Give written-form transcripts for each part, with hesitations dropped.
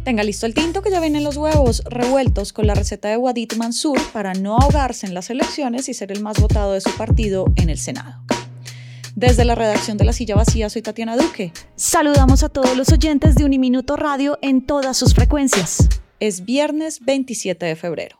Tenga listo el tinto que ya vienen los huevos revueltos con la receta de Wadid Mansur para no ahogarse en las elecciones y ser el más votado de su partido en el Senado. Desde la redacción de La Silla Vacía, soy Tatiana Duque. Saludamos a todos los oyentes de Uniminuto Radio en todas sus frecuencias. Es viernes 27 de febrero.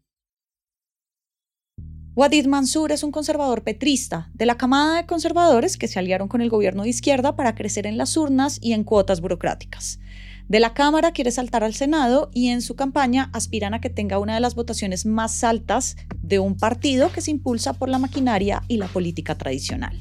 Wadid Mansur es un conservador petrista, de la camada de conservadores que se aliaron con el gobierno de izquierda para crecer en las urnas y en cuotas burocráticas. De la Cámara quiere saltar al Senado y en su campaña aspiran a que tenga una de las votaciones más altas de un partido que se impulsa por la maquinaria y la política tradicional.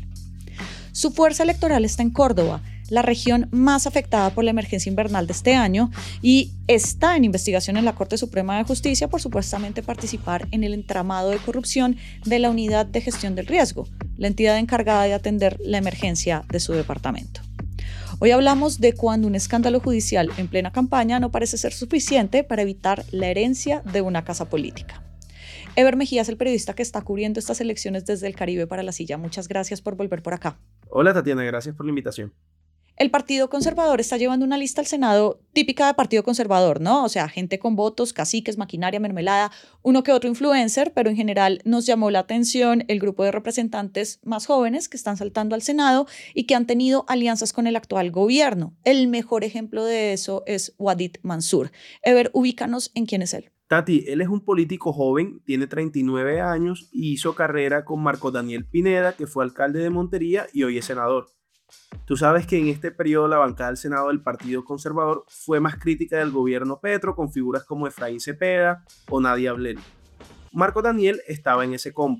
Su fuerza electoral está en Córdoba, la región más afectada por la emergencia invernal de este año, y está en investigación en la Corte Suprema de Justicia por supuestamente participar en el entramado de corrupción de la Unidad de Gestión del Riesgo, la entidad encargada de atender la emergencia de su departamento. Hoy hablamos de cuando un escándalo judicial en plena campaña no parece ser suficiente para evitar la herencia de una casa política. Ever Mejía es el periodista que está cubriendo estas elecciones desde el Caribe para La Silla. Muchas gracias por volver por acá. Hola Tatiana, gracias por la invitación. El Partido Conservador está llevando una lista al Senado típica de Partido Conservador, ¿no? O sea, gente con votos, caciques, maquinaria, mermelada, uno que otro influencer, pero en general nos llamó la atención el grupo de representantes más jóvenes que están saltando al Senado y que han tenido alianzas con el actual gobierno. El mejor ejemplo de eso es Wadid Mansur. Ever, ubícanos en quién es él. Tati, él es un político joven, tiene 39 años y hizo carrera con Marco Daniel Pineda, que fue alcalde de Montería y hoy es senador. Tú sabes que en este periodo la bancada del Senado del Partido Conservador fue más crítica del gobierno Petro, con figuras como Efraín Cepeda o Nadia Ablel. Marco Daniel estaba en ese combo,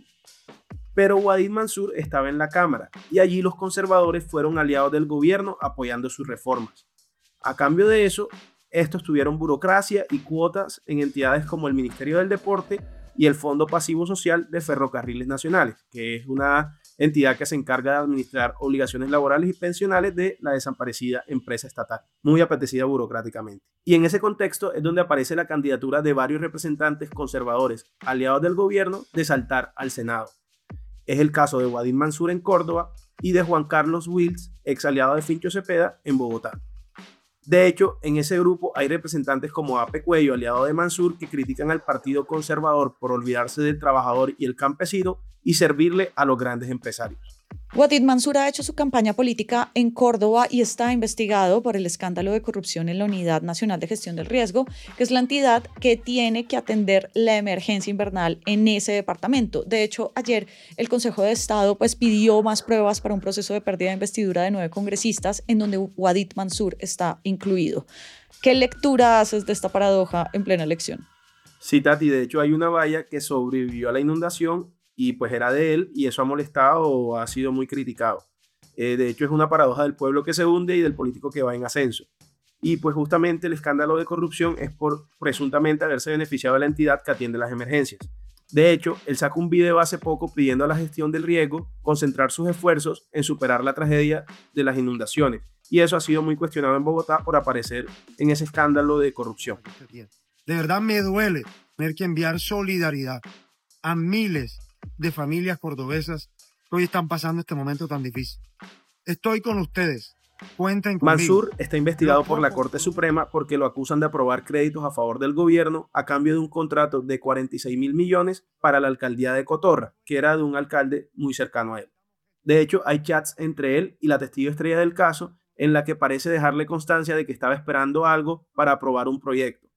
pero Wadid Mansur estaba en la Cámara y allí los conservadores fueron aliados del gobierno apoyando sus reformas. A cambio de eso, estos tuvieron burocracia y cuotas en entidades como el Ministerio del Deporte y el Fondo Pasivo Social de Ferrocarriles Nacionales, que es una entidad que se encarga de administrar obligaciones laborales y pensionales de la desaparecida empresa estatal, muy apetecida burocráticamente. Y en ese contexto es donde aparece la candidatura de varios representantes conservadores aliados del gobierno de saltar al Senado. Es el caso de Wadid Mansur en Córdoba y de Juan Carlos Wills, ex aliado de Fincho Cepeda, en Bogotá. De hecho, en ese grupo hay representantes como Ape Cuello, aliado de Mansur, que critican al Partido Conservador por olvidarse del trabajador y el campesino y servirle a los grandes empresarios. Wadid Mansur ha hecho su campaña política en Córdoba y está investigado por el escándalo de corrupción en la Unidad Nacional de Gestión del Riesgo, que es la entidad que tiene que atender la emergencia invernal en ese departamento. De hecho, ayer el Consejo de Estado pidió más pruebas para un proceso de pérdida de investidura de 9 congresistas, en donde Wadid Mansur está incluido. ¿Qué lectura haces de esta paradoja en plena elección? Sí, Tati, de hecho hay una valla que sobrevivió a la inundación y pues era de él, y eso ha molestado o ha sido muy criticado. De hecho es una paradoja del pueblo que se hunde y del político que va en ascenso. Y pues justamente el escándalo de corrupción es por presuntamente haberse beneficiado de la entidad que atiende las emergencias. De hecho, él sacó un video hace poco pidiendo a la gestión del riesgo concentrar sus esfuerzos en superar la tragedia de las inundaciones. Y eso ha sido muy cuestionado en Bogotá por aparecer en ese escándalo de corrupción. De verdad me duele tener que enviar solidaridad a miles de familias cordobesas que hoy están pasando este momento tan difícil. Estoy con ustedes. Cuenten conmigo. Mansur está investigado por la Corte Suprema porque lo acusan de aprobar créditos a favor del gobierno a cambio de un contrato de 46.000 millones para la alcaldía de Cotorra, que era de un alcalde muy cercano a él. De hecho, hay chats entre él y la testigo estrella del caso en la que parece dejarle constancia de que estaba esperando algo para aprobar un proyecto.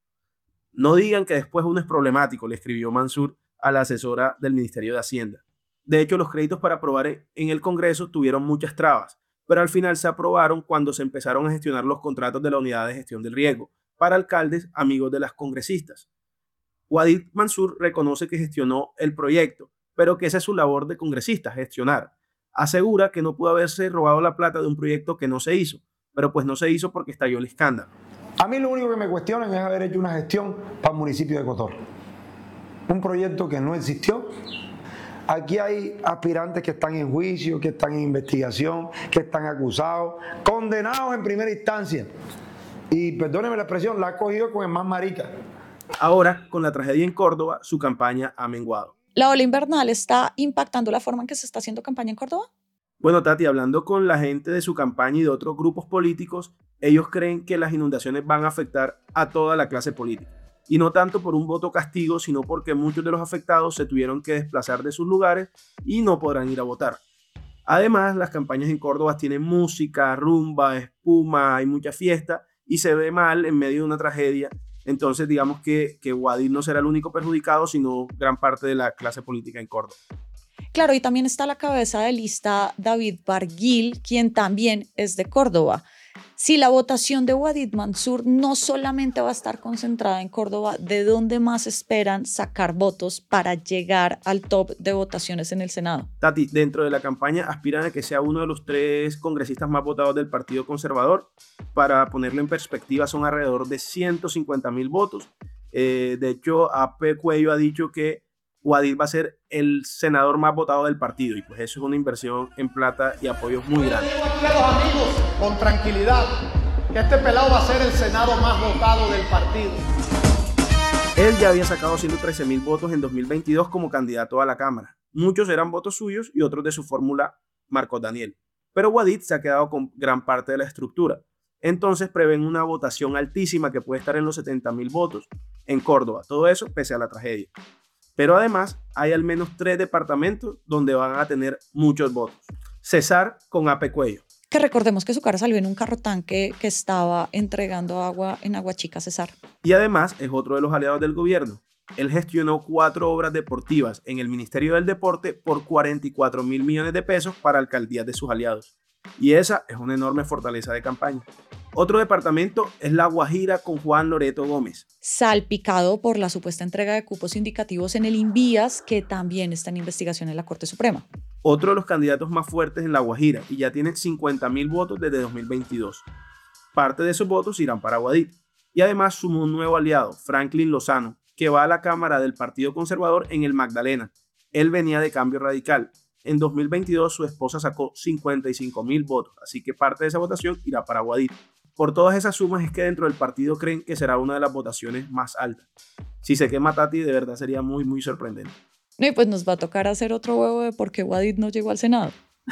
No digan que después uno es problemático, le escribió Mansur a la asesora del Ministerio de Hacienda. De hecho, los créditos para aprobar en el Congreso tuvieron muchas trabas, pero al final se aprobaron cuando se empezaron a gestionar los contratos de la Unidad de Gestión del Riesgo para alcaldes amigos de las congresistas. Wadid Mansur reconoce que gestionó el proyecto, pero que esa es su labor de congresista, gestionar. Asegura que no pudo haberse robado la plata de un proyecto que no se hizo, pero pues no se hizo porque estalló el escándalo. A mí lo único que me cuestionan es haber hecho una gestión para el municipio de Cotorra. Un proyecto que no existió. Aquí hay aspirantes que están en juicio, que están en investigación, que están acusados, condenados en primera instancia. Y perdónenme la expresión, la ha cogido con el más marica. Ahora, con la tragedia en Córdoba, su campaña ha menguado. ¿La ola invernal está impactando la forma en que se está haciendo campaña en Córdoba? Bueno, Tati, hablando con la gente de su campaña y de otros grupos políticos, ellos creen que las inundaciones van a afectar a toda la clase política. Y no tanto por un voto castigo, sino porque muchos de los afectados se tuvieron que desplazar de sus lugares y no podrán ir a votar. Además, las campañas en Córdoba tienen música, rumba, espuma, hay mucha fiesta y se ve mal en medio de una tragedia. Entonces, digamos que Guadix no será el único perjudicado, sino gran parte de la clase política en Córdoba. Claro, y también está a la cabeza de lista David Barguil, quien también es de Córdoba. Si la votación de Wadid Mansur no solamente va a estar concentrada en Córdoba, ¿de dónde más esperan sacar votos para llegar al top de votaciones en el Senado? Tati, dentro de la campaña aspiran a que sea uno de los 3 congresistas más votados del Partido Conservador. Para ponerlo en perspectiva, son alrededor de 150.000 votos. De hecho, A.P. Cuello ha dicho que Wadid va a ser el senador más votado del partido y pues eso es una inversión en plata y apoyo muy grande. Aquí a los amigos con tranquilidad que este pelado va a ser el senado más votado del partido. Él ya había sacado 113.000 votos en 2022 como candidato a la Cámara. Muchos eran votos suyos y otros de su fórmula Marcos Daniel. Pero Wadid se ha quedado con gran parte de la estructura. Entonces prevén una votación altísima que puede estar en los 70.000 votos en Córdoba. Todo eso pese a la tragedia. Pero además hay al menos 3 departamentos donde van a tener muchos votos. Cesar con A.P. Cuello. Que recordemos que su cara salió en un carro tanque que estaba entregando agua en Aguachica, Cesar. Y además es otro de los aliados del gobierno. Él gestionó 4 obras deportivas en el Ministerio del Deporte por 44.000 millones de pesos para alcaldías de sus aliados. Y esa es una enorme fortaleza de campaña. Otro departamento es La Guajira con Juan Loreto Gómez. Salpicado por la supuesta entrega de cupos indicativos en el Invías, que también está en investigación en la Corte Suprema. Otro de los candidatos más fuertes en La Guajira y ya tiene 50.000 votos desde 2022. Parte de esos votos irán para Wadid. Y además sumó un nuevo aliado, Franklin Lozano, que va a la Cámara del Partido Conservador en el Magdalena. Él venía de Cambio Radical. En 2022 su esposa sacó 55.000 votos, así que parte de esa votación irá para Wadid. Por todas esas sumas es que dentro del partido creen que será una de las votaciones más altas. Si se quema Tati, de verdad sería muy, muy sorprendente. Y pues nos va a tocar hacer otro huevo de por qué Wadid no llegó al Senado.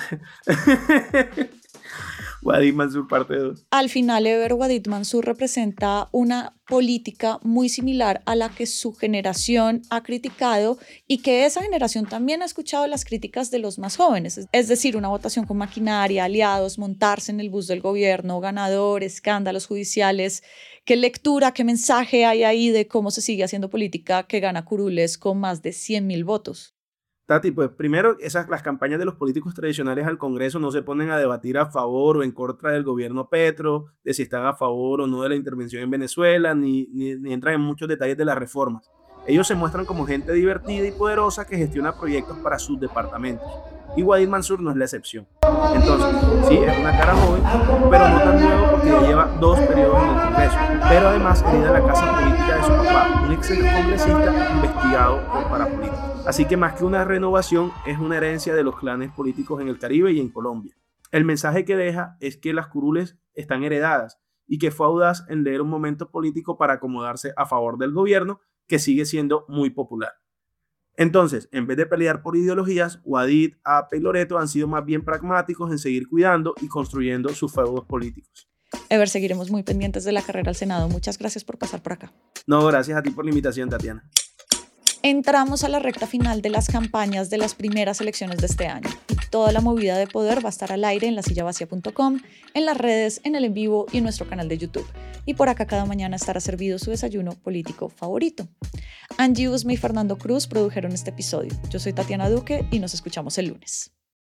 Wadid Mansur parte 2. Al final, Ever Wadid Mansur representa una política muy similar a la que su generación ha criticado y que esa generación también ha escuchado las críticas de los más jóvenes. Es decir, una votación con maquinaria, aliados, montarse en el bus del gobierno, ganador, escándalos judiciales. ¿Qué lectura, qué mensaje hay ahí de cómo se sigue haciendo política que gana curules con más de 100.000 votos? Tati, pues primero, las campañas de los políticos tradicionales al Congreso no se ponen a debatir a favor o en contra del gobierno Petro, de si están a favor o no de la intervención en Venezuela, ni entran en muchos detalles de las reformas. Ellos se muestran como gente divertida y poderosa que gestiona proyectos para sus departamentos. Y Wadid Mansur no es la excepción. Entonces, sí, es una cara joven, pero no tan nuevo porque ya lleva 2 periodos en el Congreso. Pero además hereda la casa política de su papá, un ex congresista investigado por parapolíticos. Así que más que una renovación, es una herencia de los clanes políticos en el Caribe y en Colombia. El mensaje que deja es que las curules están heredadas y que fue audaz en leer un momento político para acomodarse a favor del gobierno, que sigue siendo muy popular. Entonces, en vez de pelear por ideologías, Wadid, A.P. y Loreto han sido más bien pragmáticos en seguir cuidando y construyendo sus feudos políticos. Ever, seguiremos muy pendientes de la carrera al Senado. Muchas gracias por pasar por acá. No, gracias a ti por la invitación, Tatiana. Entramos a la recta final de las campañas de las primeras elecciones de este año y toda la movida de poder va a estar al aire en lasillavacia.com, en las redes, en el en vivo y en nuestro canal de YouTube. Y por acá cada mañana estará servido su desayuno político favorito. Angie Usme y Fernando Cruz produjeron este episodio. Yo soy Tatiana Duque y nos escuchamos el lunes.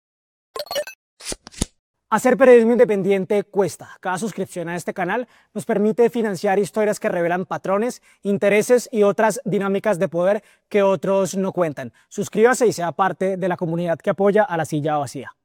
Hacer periodismo independiente cuesta. Cada suscripción a este canal nos permite financiar historias que revelan patrones, intereses y otras dinámicas de poder que otros no cuentan. Suscríbase y sea parte de la comunidad que apoya a La Silla Vacía.